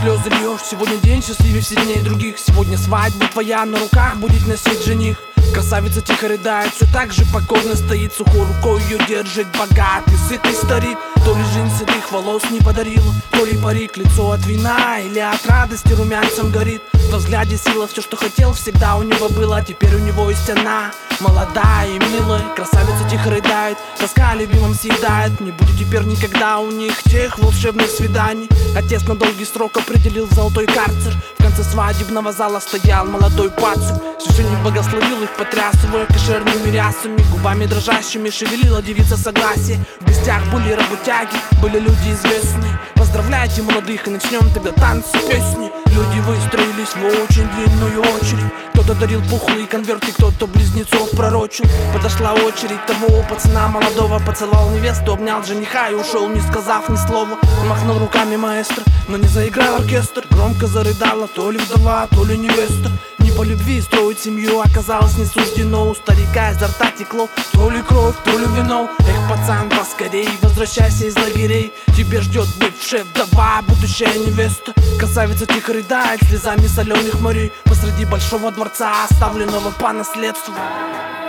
слезы льешь. Сегодня день счастливее сильнее других. Сегодня свадьба твоя, на руках будет носить жених. Красавица тихо рыдает, все так же покорно стоит. Сухой рукой ее держит богатый, сытый старик. То ли жизнь седых волос не подарила, то ли парик. Лицо от вина или от радости румянцем горит. Во взгляде сила, все, что хотел, всегда у него было. Теперь у него есть она, молодая и милая. Красавица тихо рыдает, тоска любимым съедает. Не будет теперь никогда у них тех волшебных свиданий. Отец на долгий срок определил золотой карцер. В конце свадебного зала стоял молодой пацан. Священник благословил их, потрясывая кошерными рясами. Губами дрожащими шевелила девица согласие. В гостях были работяги, были люди известные. Поздравляйте молодых, и начнем тогда танцы, песни. Люди выстроились в очень длинную очередь. Кто-то дарил пухлые конверты, кто-то близнецов пророчил. Подошла очередь того пацана молодого. Поцеловал невесту, обнял жениха и ушел, не сказав ни слова. Он махнул руками маэстро, но не заиграл оркестр. Громко зарыдала то ли вдова, то ли невеста. Не по любви строить семью оказалось не суждено. У старика изо рта текло то ли кровь, то ли вино. Эх, пацан, поскорей возвращайся из лагерей. Тебе ждет бывшая вдова, будущая невеста. Красавица тихо рыдает слезами соленых морей посреди большого дворца, оставленного по наследству.